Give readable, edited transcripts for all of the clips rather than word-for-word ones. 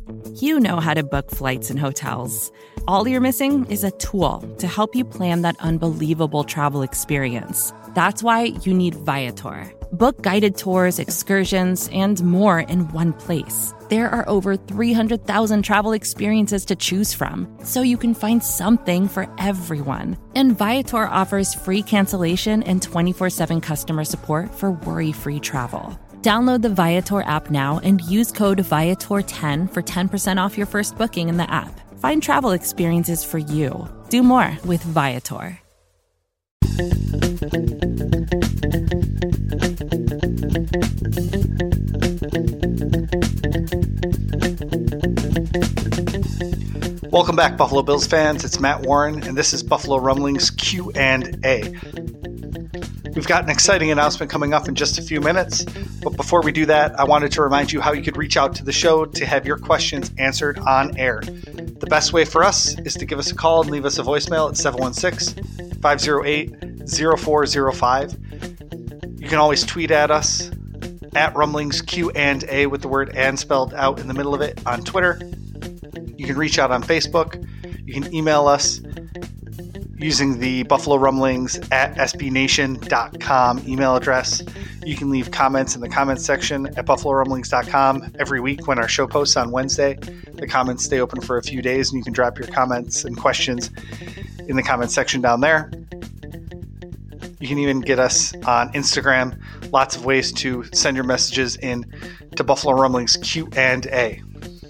You know how to book flights and hotels. All you're missing is a tool to help you plan that unbelievable travel experience. That's why you need Viator. Book guided tours, excursions, and more in one place. There are over 300,000 travel experiences to choose from, so you can find something for everyone. And Viator offers free cancellation and 24/7 customer support for worry-free travel. Download the Viator app now and use code Viator10 for 10% off your first booking in the app. Find travel experiences for you. Do more with Viator. Welcome back, Buffalo Bills fans. It's Matt Warren, and this is Buffalo Rumblings Q&A. We've got an exciting announcement coming up in just a few minutes, but before we do that, I wanted to remind you how you could reach out to the show to have your questions answered on air. The best way for us is to give us a call and leave us a voicemail at 716-508-0405. You can always tweet at us at Rumblings Q&A with the word "and" spelled out in the middle of it on Twitter. You can reach out on Facebook. You can email us using the Buffalo Rumblings at sbnation.com email address. You can leave comments in the comments section at buffalorumblings.com every week when our show posts on Wednesday. The comments stay open for a few days, and you can drop your comments and questions in the comments section down there. You can even get us on Instagram. Lots of ways to send your messages in to Buffalo Rumblings Q&A.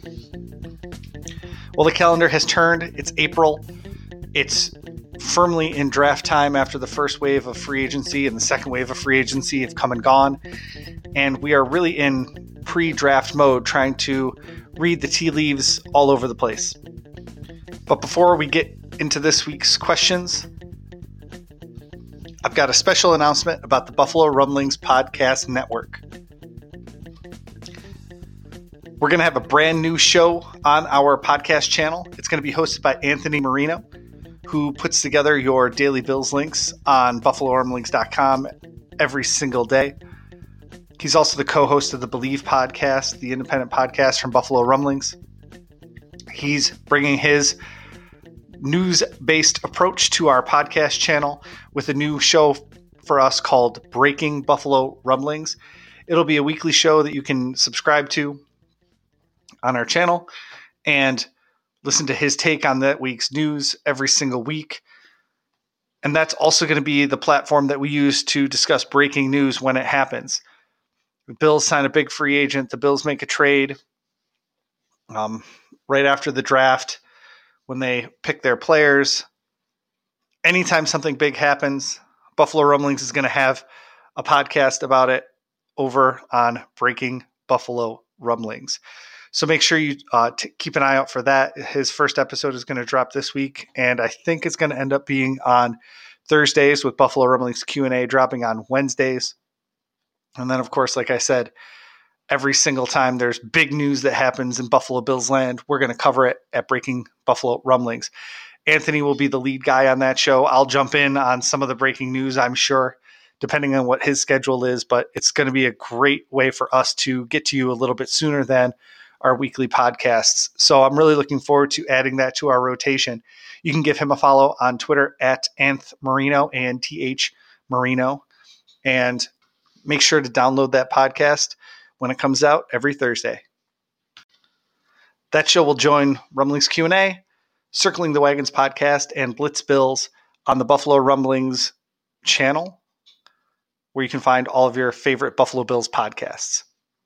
Well, the calendar has turned. It's April. It's firmly in draft time after the first wave of free agency and the second wave of free agency have come and gone. And we are really in pre-draft mode, trying to read the tea leaves all over the place. But before we get into this week's questions, I've got a special announcement about the Buffalo Rumblings Podcast Network. We're going to have a brand new show on our podcast channel. It's going to be hosted by Anthony Marino, who puts together your daily Bills links on buffalorumblings.com every single day. He's also the co-host of the Believe podcast, the independent podcast from Buffalo Rumblings. He's bringing his news-based approach to our podcast channel with a new show for us called Breaking Buffalo Rumblings. It'll be a weekly show that you can subscribe to on our channel and listen to his take on that week's news every single week. And that's also going to be the platform that we use to discuss breaking news when it happens. The Bills sign a big free agent. The Bills make a trade right after the draft when they pick their players. Anytime something big happens, Buffalo Rumblings is going to have a podcast about it over on Breaking Buffalo Rumblings. So make sure you keep an eye out for that. His first episode is going to drop this week, and I think it's going to end up being on Thursdays with Buffalo Rumblings Q&A dropping on Wednesdays. And then, of course, like I said, every single time there's big news that happens in Buffalo Bills land, we're going to cover it at Breaking Buffalo Rumblings. Anthony will be the lead guy on that show. I'll jump in on some of the breaking news, I'm sure, depending on what his schedule is, but it's going to be a great way for us to get to you a little bit sooner than our weekly podcasts. So I'm really looking forward to adding that to our rotation. You can give him a follow on Twitter at Anth Marino, ANTH Marino, and make sure to download that podcast when it comes out every Thursday. That show will join Rumblings Q&A, Circling the Wagons podcast, and Blitz Bills on the Buffalo Rumblings channel, where you can find all of your favorite Buffalo Bills podcasts.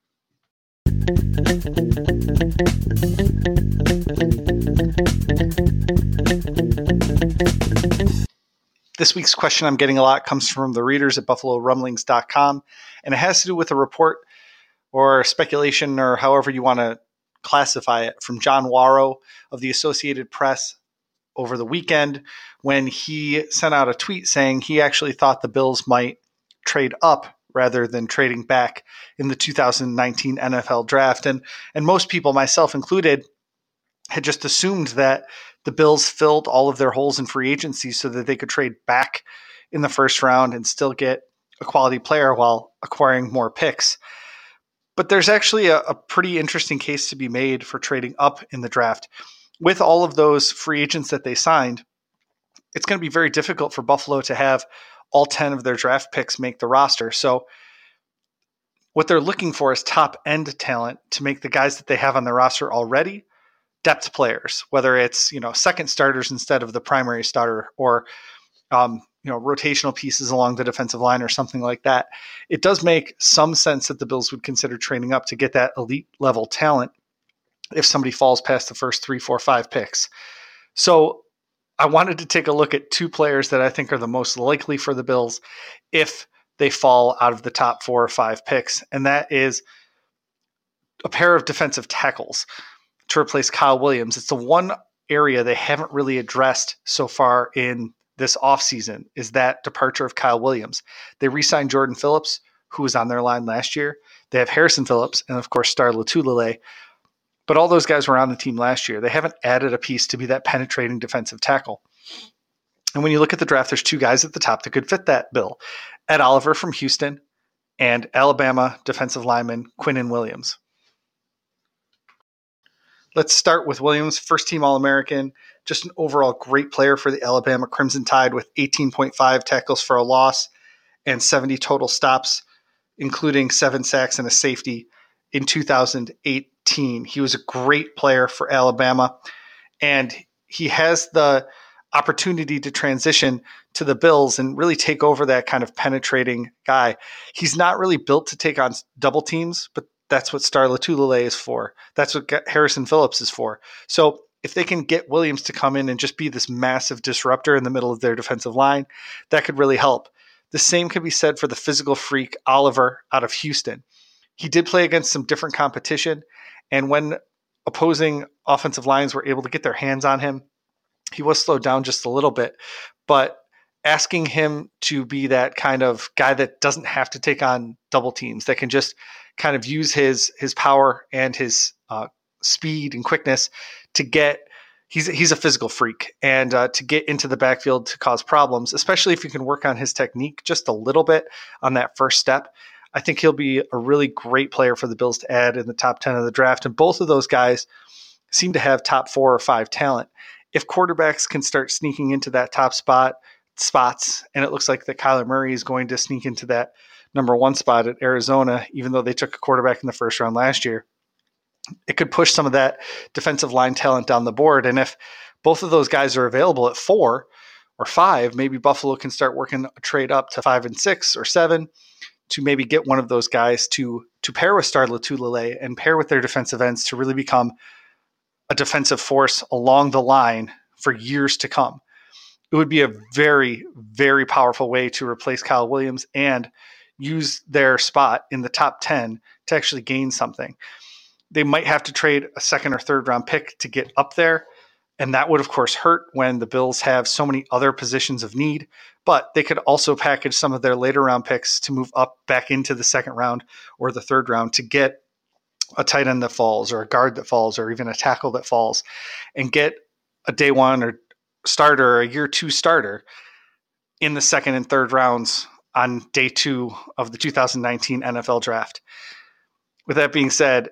This week's question I'm getting a lot comes from the readers at buffalorumblings.com, and it has to do with a report or speculation, or however you want to classify it, from John Wawrow of the Associated Press over the weekend, when he sent out a tweet saying he actually thought the Bills might trade up rather than trading back in the 2019 NFL draft. And most people, myself included, had just assumed that the Bills filled all of their holes in free agency so that they could trade back in the first round and still get a quality player while acquiring more picks. But there's actually a pretty interesting case to be made for trading up in the draft. With all of those free agents that they signed, it's going to be very difficult for Buffalo to have all 10 of their draft picks make the roster. So what they're looking for is top end talent to make the guys that they have on their roster already depth players, whether it's, second starters instead of the primary starter, or rotational pieces along the defensive line or something like that. It does make some sense that the Bills would consider trading up to get that elite level talent if somebody falls past the first 3, 4, 5 picks. So I wanted to take a look at 2 players that I think are the most likely for the Bills if they fall out of the top 4 or 5 picks, and that is a pair of defensive tackles to replace Kyle Williams. It's the one area they haven't really addressed so far in this offseason, is that departure of Kyle Williams. They re-signed Jordan Phillips, who was on their line last year. They have Harrison Phillips and, of course, Star Lotulelei. But all those guys were on the team last year. They haven't added a piece to be that penetrating defensive tackle. And when you look at the draft, there's 2 guys at the top that could fit that bill. Ed Oliver from Houston and Alabama defensive lineman Quinnen Williams. Let's start with Williams, first-team All-American, just an overall great player for the Alabama Crimson Tide with 18.5 tackles for a loss and 70 total stops, including 7 sacks and a safety in 2018. He was a great player for Alabama, and he has the opportunity to transition to the Bills and really take over that kind of penetrating guy. He's not really built to take on double teams, but that's what Star Lotulelei is for. That's what Harrison Phillips is for. So if they can get Williams to come in and just be this massive disruptor in the middle of their defensive line, that could really help. The same can be said for the physical freak Oliver out of Houston. He did play against some different competition, and when opposing offensive lines were able to get their hands on him, he was slowed down just a little bit. But asking him to be that kind of guy that doesn't have to take on double teams, that can just kind of use his power and his speed and quickness to get – he's a physical freak. And to get into the backfield to cause problems, especially if you can work on his technique just a little bit on that first step, I think he'll be a really great player for the Bills to add in the top 10 of the draft. And both of those guys seem to have top 4 or 5 talent. If quarterbacks can start sneaking into that top spots, and it looks like that Kyler Murray is going to sneak into that number 1 spot at Arizona, even though they took a quarterback in the first round last year, it could push some of that defensive line talent down the board. And if both of those guys are available at 4 or 5, maybe Buffalo can start working a trade up to 5 and 6 or 7 to maybe get one of those guys to pair with Star Lotulelei and pair with their defensive ends to really become a defensive force along the line for years to come. It would be a very, very powerful way to replace Kyle Williams and use their spot in the top 10 to actually gain something. They might have to trade a 2nd or 3rd round pick to get up there. And that would, of course, hurt when the Bills have so many other positions of need. But they could also package some of their later round picks to move up back into the 2nd round or the 3rd round to get a tight end that falls or a guard that falls or even a tackle that falls and get a day 1 or starter or a year 2 starter in the 2nd and 3rd rounds on day 2 of the 2019 NFL draft. With that being said,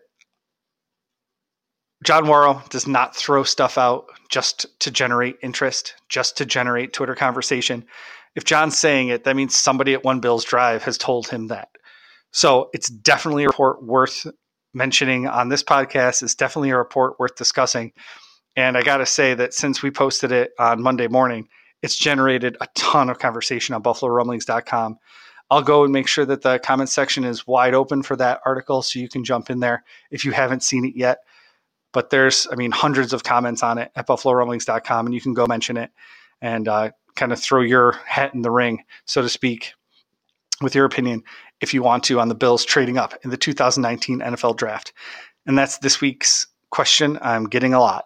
John Waro does not throw stuff out just to generate interest, just to generate Twitter conversation. If John's saying it, that means somebody at One Bills Drive has told him that. So it's definitely a report worth mentioning on this podcast. It's definitely a report worth discussing. And I got to say that since we posted it on Monday morning, it's generated a ton of conversation on BuffaloRumblings.com. I'll go and make sure that the comment section is wide open for that article so you can jump in there if you haven't seen it yet. But there's, hundreds of comments on it at BuffaloRumblings.com, and you can go mention it and kind of throw your hat in the ring, so to speak, with your opinion, if you want to, on the Bills trading up in the 2019 NFL Draft. And that's this week's question I'm getting a lot.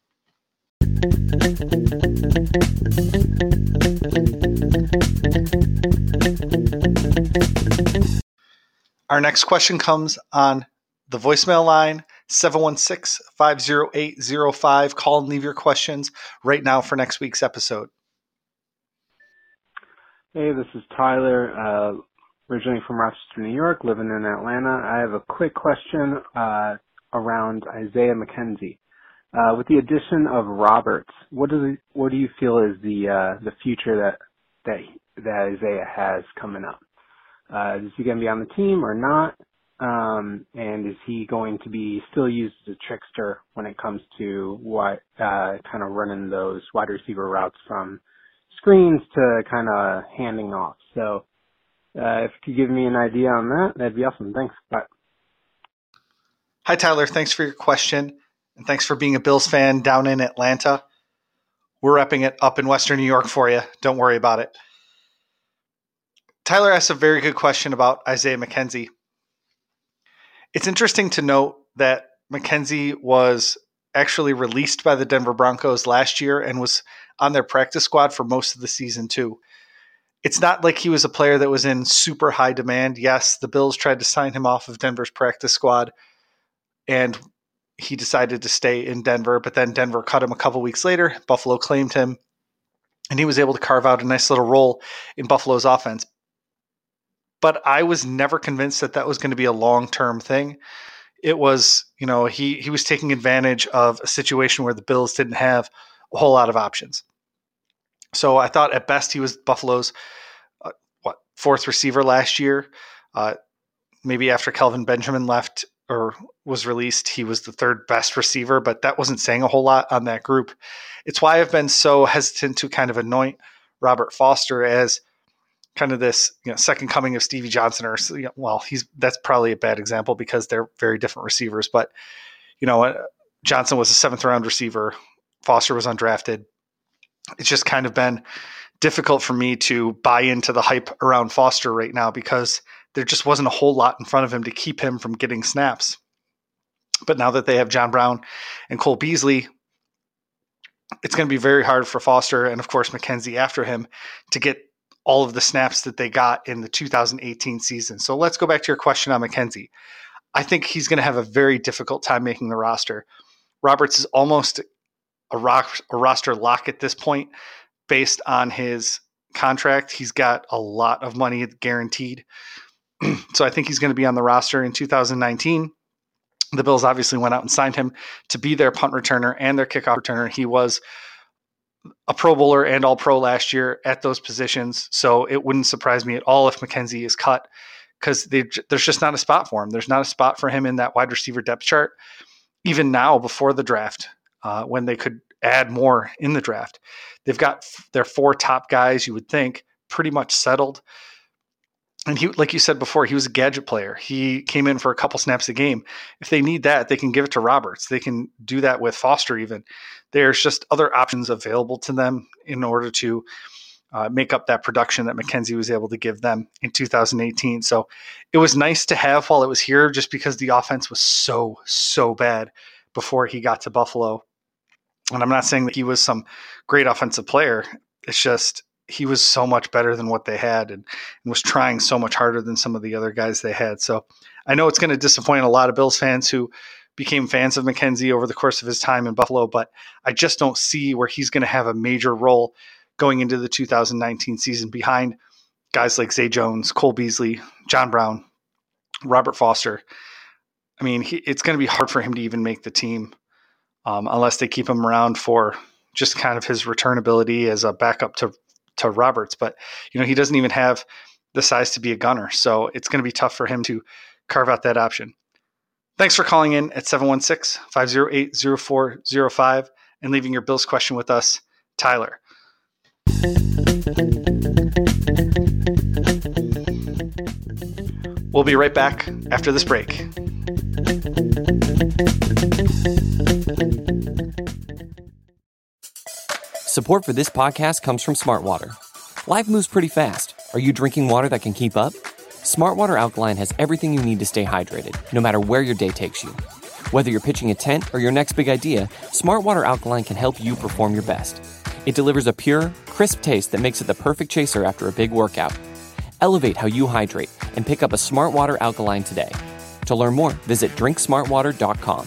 Our next question comes on the voicemail line, 716-508-05. Call and leave your questions right now for next week's episode. Hey, this is Tyler. originally from Rochester, New York, living in Atlanta. I have a quick question around Isaiah McKenzie. With the addition of Roberts, what do you feel is the future that Isaiah has coming up? Is he going to be on the team or not? And is he going to be still used as a trickster when it comes to kind of running those wide receiver routes from screens to kind of handing off? So if you could give me an idea on that, that'd be awesome. Thanks. Bye. Hi, Tyler. Thanks for your question, and thanks for being a Bills fan down in Atlanta. We're wrapping it up in Western New York for you. Don't worry about it. Tyler asked a very good question about Isaiah McKenzie. It's interesting to note that McKenzie was actually released by the Denver Broncos last year and was on their practice squad for most of the season too. It's not like he was a player that was in super high demand. Yes, the Bills tried to sign him off of Denver's practice squad, and he decided to stay in Denver, but then Denver cut him a couple weeks later. Buffalo claimed him, and he was able to carve out a nice little role in Buffalo's offense. But I was never convinced that was going to be a long-term thing. It was, he was taking advantage of a situation where the Bills didn't have a whole lot of options. So I thought at best he was Buffalo's fourth receiver last year. Maybe after Kelvin Benjamin left or was released, he was the third best receiver, but that wasn't saying a whole lot on that group. It's why I've been so hesitant to kind of anoint Robert Foster as kind of this second coming of Stevie Johnson, or that's probably a bad example because they're very different receivers. But Johnson was a 7th round receiver. Foster was undrafted. It's just kind of been difficult for me to buy into the hype around Foster right now because there just wasn't a whole lot in front of him to keep him from getting snaps. But now that they have John Brown and Cole Beasley, it's going to be very hard for Foster and, of course, McKenzie after him to get all of the snaps that they got in the 2018 season. So let's go back to your question on McKenzie. I think he's going to have a very difficult time making the roster. Roberts is almost a roster lock at this point based on his contract. He's got a lot of money guaranteed. So I think he's going to be on the roster in 2019. The Bills obviously went out and signed him to be their punt returner and their kickoff returner. He was a Pro Bowler and All-Pro last year at those positions. So it wouldn't surprise me at all if McKenzie is cut because there's just not a spot for him. There's not a spot for him in that wide receiver depth chart. Even now, before the draft, when they could add more in the draft, they've got their 4 top guys, you would think, pretty much settled. And he, like you said before, he was a gadget player. He came in for a couple snaps a game. If they need that, they can give it to Roberts. They can do that with Foster even. There's just other options available to them in order to make up that production that McKenzie was able to give them in 2018. So it was nice to have while it was here just because the offense was so bad before he got to Buffalo. And I'm not saying that he was some great offensive player. It's just he was so much better than what they had and was trying so much harder than some of the other guys they had. So I know it's going to disappoint a lot of Bills fans who became fans of McKenzie over the course of his time in Buffalo, but I just don't see where he's going to have a major role going into the 2019 season behind guys like Zay Jones, Cole Beasley, John Brown, Robert Foster. I mean, it's going to be hard for him to even make the team unless they keep him around for just kind of his return ability as a backup to Roberts. But, he doesn't even have the size to be a gunner. So it's going to be tough for him to carve out that option. Thanks for calling in at 716-508-0405 and leaving your Bills question with us, Tyler. We'll be right back after this break. Support for this podcast comes from Smartwater. Life moves pretty fast. Are you drinking water that can keep up? Smartwater Alkaline has everything you need to stay hydrated, no matter where your day takes you. Whether you're pitching a tent or your next big idea, Smartwater Alkaline can help you perform your best. It delivers a pure, crisp taste that makes it the perfect chaser after a big workout. Elevate how you hydrate and pick up a Smartwater Alkaline today. To learn more, visit drinksmartwater.com.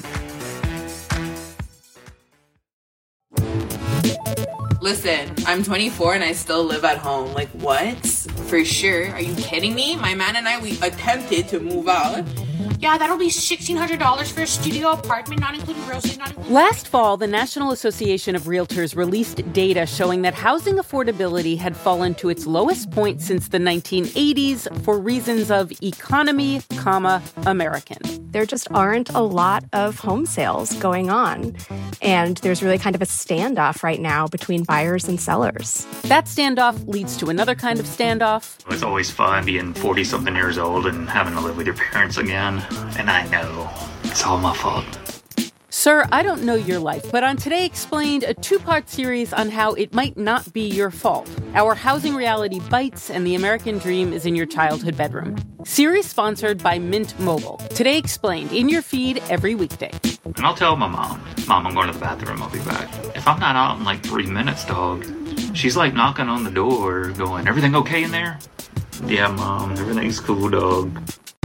Listen, I'm 24 and I still live at home. Like, what? For sure. Are you kidding me? My man and I, we attempted to move out. Yeah, that'll be $1,600 for a studio apartment, not including groceries, not including... Last fall, the National Association of Realtors released data showing that housing affordability had fallen to its lowest point since the 1980s for reasons of economy, American. There just aren't a lot of home sales going on. And there's really kind of a standoff right now between buyers and sellers. That standoff leads to another kind of standoff. It's always fun being 40-something years old and having to live with your parents again. And I know it's all my fault. Sir, I don't know your life, but on Today Explained, a two-part series on how it might not be your fault. Our housing reality bites and the American dream is in your childhood bedroom. Series sponsored by Mint Mobile. Today Explained, in your feed every weekday. And I'll tell my mom, I'm going to the bathroom, I'll be back. If I'm not out in like 3 minutes, dog, she's like knocking on the door going, everything okay in there? Yeah, Mom, everything's cool, dog.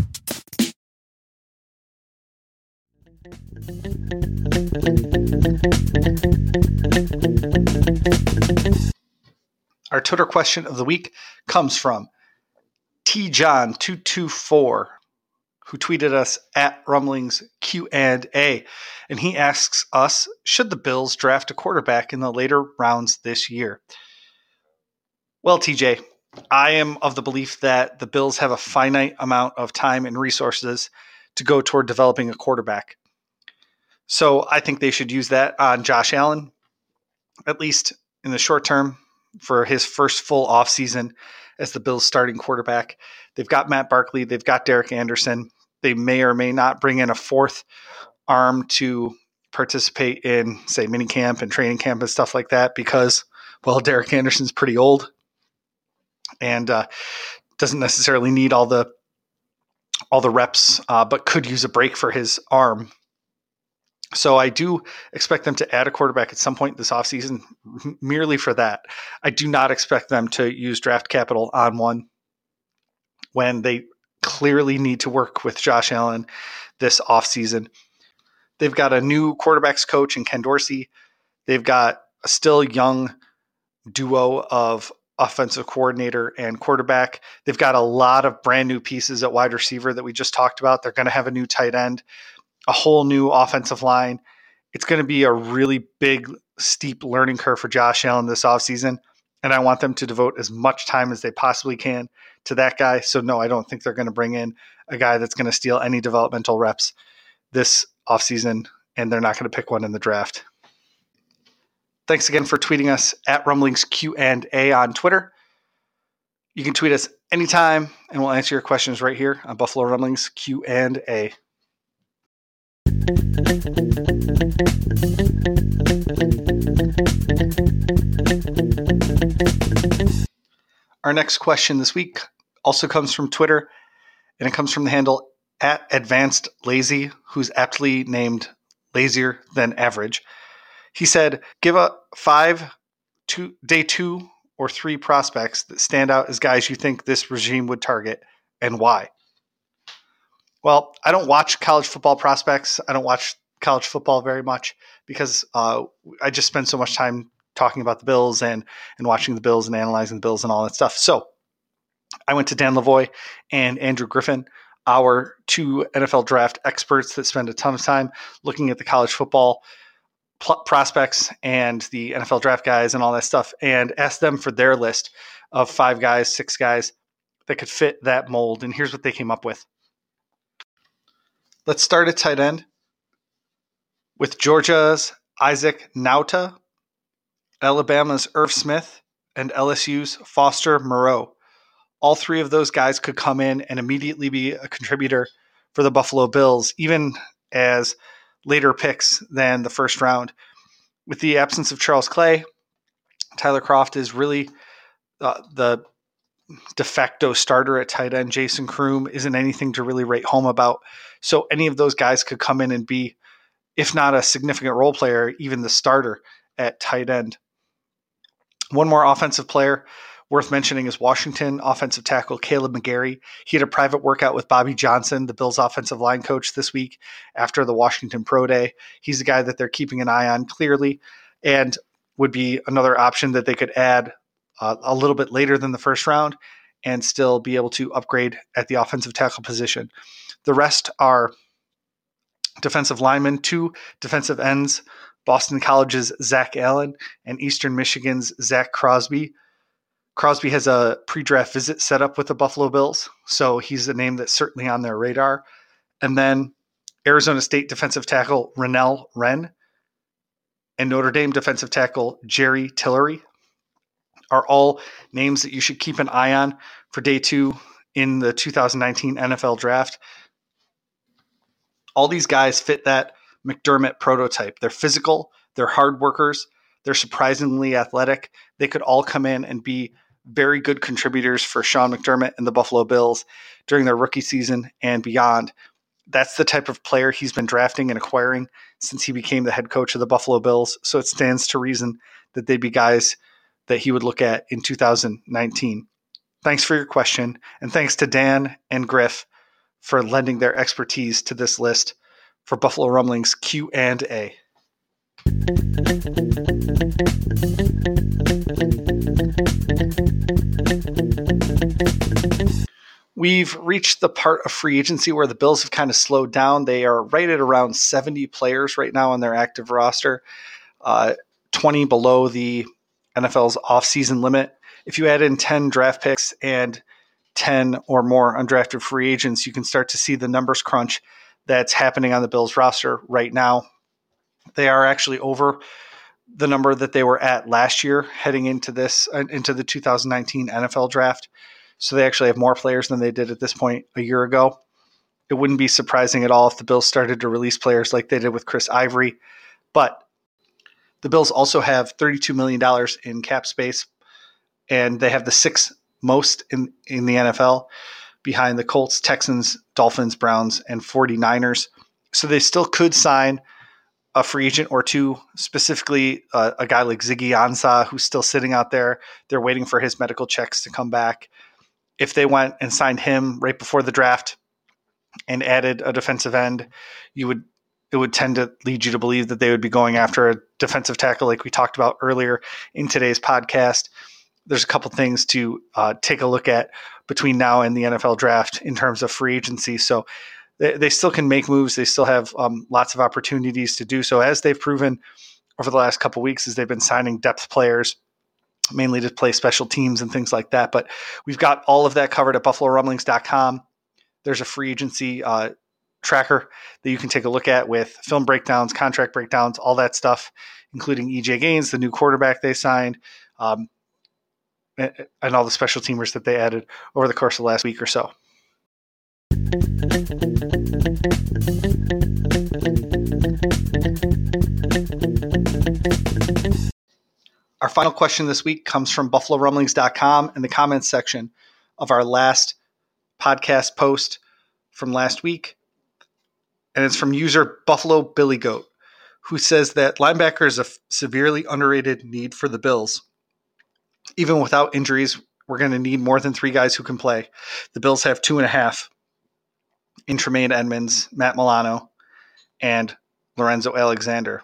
Our Twitter question of the week comes from tjohn224, who tweeted us at Rumblings Q&A, and he asks us, should the Bills draft a quarterback in the later rounds this year? Well, TJ, I am of the belief that the Bills have a finite amount of time and resources to go toward developing a quarterback. So I think they should use that on Josh Allen, at least in the short term, for his first full offseason as the Bills' starting quarterback. They've got Matt Barkley. They've got Derek Anderson. They may or may not bring in a fourth arm to participate in, say, minicamp and training camp and stuff like that because, well, Derek Anderson's pretty old and doesn't necessarily need all the reps, but could use a break for his arm. So I do expect them to add a quarterback at some point this offseason merely for that. I do not expect them to use draft capital on one when they clearly need to work with Josh Allen this offseason. They've got a new quarterbacks coach in Ken Dorsey. They've got a still young duo of offensive coordinator and quarterback. They've got a lot of brand new pieces at wide receiver that we just talked about. They're going to have a new tight end, a whole new offensive line. It's going to be a really big, steep learning curve for Josh Allen this offseason, and I want them to devote as much time as they possibly can to that guy. So, no, I don't think they're going to bring in a guy that's going to steal any developmental reps this offseason, and they're not going to pick one in the draft. Thanks again for tweeting us at Rumblings Q&A on Twitter. You can tweet us anytime, and we'll answer your questions right here on Buffalo Rumblings Q&A. Our next question this week also comes from Twitter, and it comes from the handle at Advanced Lazy, who's aptly named lazier than average. He said, give a day 2 or 3 prospects that stand out as guys you think this regime would target and why. Well, I don't watch college football prospects. I don't watch college football very much because I just spend so much time talking about the Bills and watching the Bills and analyzing the Bills and all that stuff. So I went to Dan Lavoie and Andrew Griffin, our 2 NFL draft experts that spend a ton of time looking at the college football prospects and the NFL draft guys and all that stuff, and asked them for their list of 5 guys, 6 guys that could fit that mold. And here's what they came up with. Let's start at tight end with Georgia's Isaac Nauta, Alabama's Irv Smith, and LSU's Foster Moreau. All 3 of those guys could come in and immediately be a contributor for the Buffalo Bills, even as later picks than the first round. With the absence of Charles Clay, Tyler Kroft is really the de facto starter at tight end. Jason Kroom isn't anything to really write home about. So any of those guys could come in and be, if not a significant role player, even the starter at tight end. One more offensive player worth mentioning is Washington offensive tackle Caleb McGarry. He had a private workout with Bobby Johnson, the Bills offensive line coach, this week after the Washington Pro Day. He's a guy that they're keeping an eye on clearly and would be another option that they could add a little bit later than the first round and still be able to upgrade at the offensive tackle position. The rest are defensive linemen, 2 defensive ends, Boston College's Zach Allen and Eastern Michigan's Zach Crosby. Crosby has a pre-draft visit set up with the Buffalo Bills, so he's a name that's certainly on their radar. And then Arizona State defensive tackle Renell Wren and Notre Dame defensive tackle Jerry Tillery are all names that you should keep an eye on for day 2 in the 2019 NFL draft. All these guys fit that McDermott prototype. They're physical, they're hard workers, they're surprisingly athletic. They could all come in and be very good contributors for Sean McDermott and the Buffalo Bills during their rookie season and beyond. That's the type of player he's been drafting and acquiring since he became the head coach of the Buffalo Bills. So it stands to reason that they'd be guys that he would look at in 2019. Thanks for your question. And thanks to Dan and Griff for lending their expertise to this list for Buffalo Rumblings Q&A. We've reached the part of free agency where the Bills have kind of slowed down. They are right at around 70 players right now on their active roster, 20 below the NFL's offseason limit. If you add in 10 draft picks and 10 or more undrafted free agents, you can start to see the numbers crunch that's happening on the Bills roster right now. They are actually over the number that they were at last year heading into the 2019 NFL draft. So they actually have more players than they did at this point a year ago. It wouldn't be surprising at all if the Bills started to release players like they did with Chris Ivory. But the Bills also have $32 million in cap space, and they have the 6th most in the NFL behind the Colts, Texans, Dolphins, Browns, and 49ers. So they still could sign a free agent or two, specifically a guy like Ziggy Ansah, who's still sitting out there. They're waiting for his medical checks to come back. If they went and signed him right before the draft and added a defensive end, it would tend to lead you to believe that they would be going after a defensive tackle like we talked about earlier in today's podcast. There's a couple things to take a look at between now and the NFL draft in terms of free agency. So they still can make moves. They still have lots of opportunities to do so, as they've proven over the last couple of weeks as they've been signing depth players, mainly to play special teams and things like that. But we've got all of that covered at BuffaloRumblings.com. There's a free agency tracker that you can take a look at with film breakdowns, contract breakdowns, all that stuff, including EJ Gaines, the new quarterback they signed, and all the special teamers that they added over the course of the last week or so. Our final question this week comes from BuffaloRumblings.com in the comments section of our last podcast post from last week. And it's from user Buffalo Billy Goat, who says that linebacker is a severely underrated need for the Bills. Even without injuries, we're going to need more than 3 guys who can play. The Bills have 2.5 in Tremaine Edmunds, Matt Milano, and Lorenzo Alexander.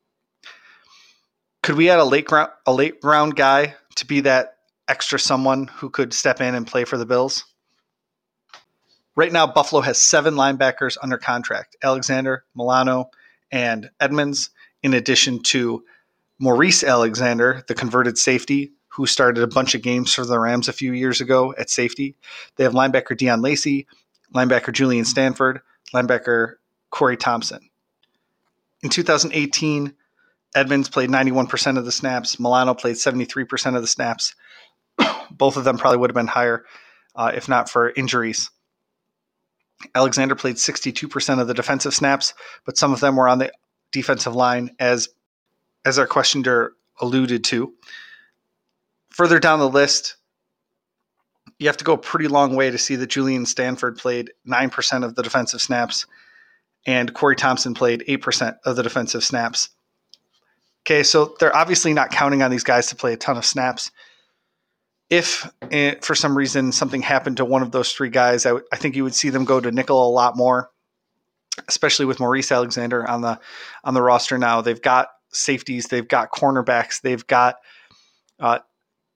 Could we add a late round guy to be that extra someone who could step in and play for the Bills? Right now, Buffalo has 7 linebackers under contract: Alexander, Milano, and Edmunds, in addition to Maurice Alexander, the converted safety, who started a bunch of games for the Rams a few years ago at safety. They have linebacker Dion Lacey, linebacker Julian Stanford, linebacker Corey Thompson. In 2018, Edmunds played 91% of the snaps. Milano played 73% of the snaps. Both of them probably would have been higher if not for injuries. Alexander played 62% of the defensive snaps, but some of them were on the defensive line, as our questioner alluded to. Further down the list, you have to go a pretty long way to see that Julian Stanford played 9% of the defensive snaps and Corey Thompson played 8% of the defensive snaps. Okay, so they're obviously not counting on these guys to play a ton of snaps. If for some reason something happened to one of those 3 guys, I think you would see them go to nickel a lot more, especially with Maurice Alexander on the roster now. They've got safeties, they've got cornerbacks, they've got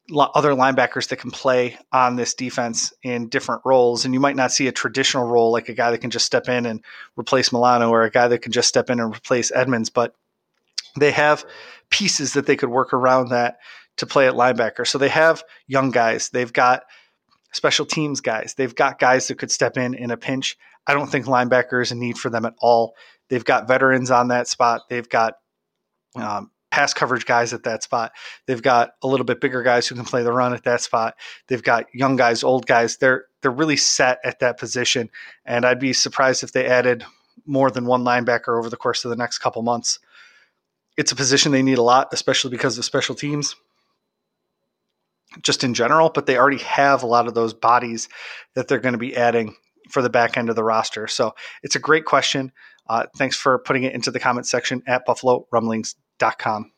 other linebackers that can play on this defense in different roles. And you might not see a traditional role like a guy that can just step in and replace Milano or a guy that can just step in and replace Edmonds, but they have pieces that they could work around that to play at linebacker. So they have young guys. They've got special teams guys. They've got guys that could step in a pinch. I don't think linebacker is a need for them at all. They've got veterans on that spot. They've got pass coverage guys at that spot. They've got a little bit bigger guys who can play the run at that spot. They've got young guys, old guys. They're really set at that position. And I'd be surprised if they added more than one linebacker over the course of the next couple months. It's a position they need a lot, especially because of special teams, just in general, but they already have a lot of those bodies that they're going to be adding for the back end of the roster. So it's a great question. Thanks for putting it into the comment section at BuffaloRumblings.com.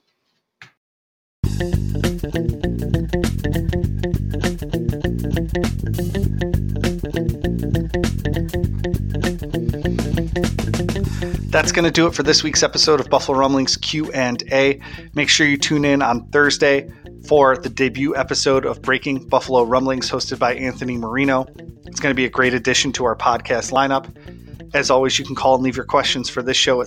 That's going to do it for this week's episode of Buffalo Rumblings Q&A. Make sure you tune in on Thursday for the debut episode of Breaking Buffalo Rumblings, hosted by Anthony Marino. It's going to be a great addition to our podcast lineup. As always, you can call and leave your questions for this show at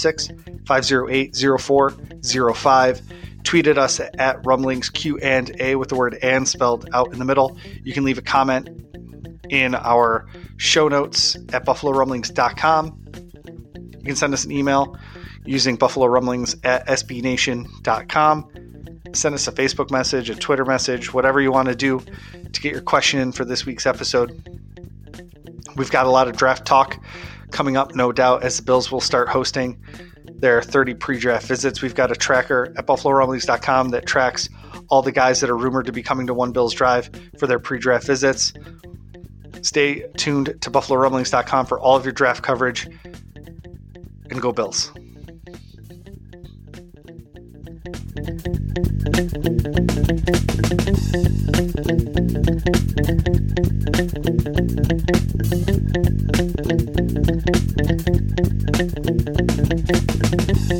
716-508-0405. Tweet at us at Rumblings Q&A with the word "and" spelled out in the middle. You can leave a comment in our show notes at BuffaloRumblings.com. You can send us an email using BuffaloRumblings@SBNation.com. Send us a Facebook message, a Twitter message, whatever you want to do to get your question in for this week's episode. We've got a lot of draft talk coming up, no doubt, as the Bills will start hosting their 30 pre-draft visits. We've got a tracker at BuffaloRumblings.com that tracks all the guys that are rumored to be coming to One Bills Drive for their pre-draft visits. Stay tuned to BuffaloRumblings.com for all of your draft coverage. And go Bills.